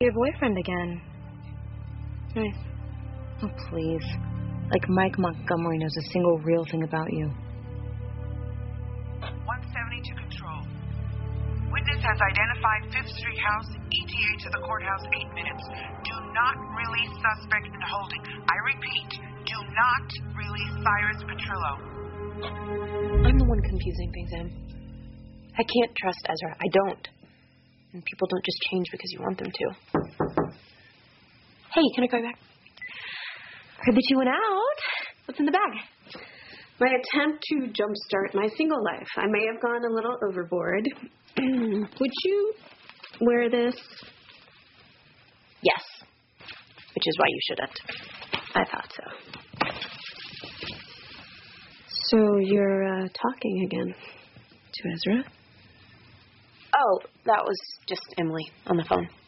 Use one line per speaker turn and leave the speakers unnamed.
your boyfriend again. Nice. Oh, please. Like Mike Montgomery knows a single real thing about you.
172 control. Witness has identified 5th Street House, ETA to the courthouse, 8 minutes. Do not release suspect in holding. I repeat, do not release Cyrus Petrillo.
I'm the one confusing things, Em. I can't trust Ezra. I don't. And people don't just change because you want them to. Hey, can I call you back? Heard that you went out. What's in the bag?
My attempt to jumpstart my single life. I may have gone a little overboard. Would you wear this?
Yes. Which is why you shouldn't.
I thought so. So you're talking again to Ezra?
Oh, that was just Emily on the phone.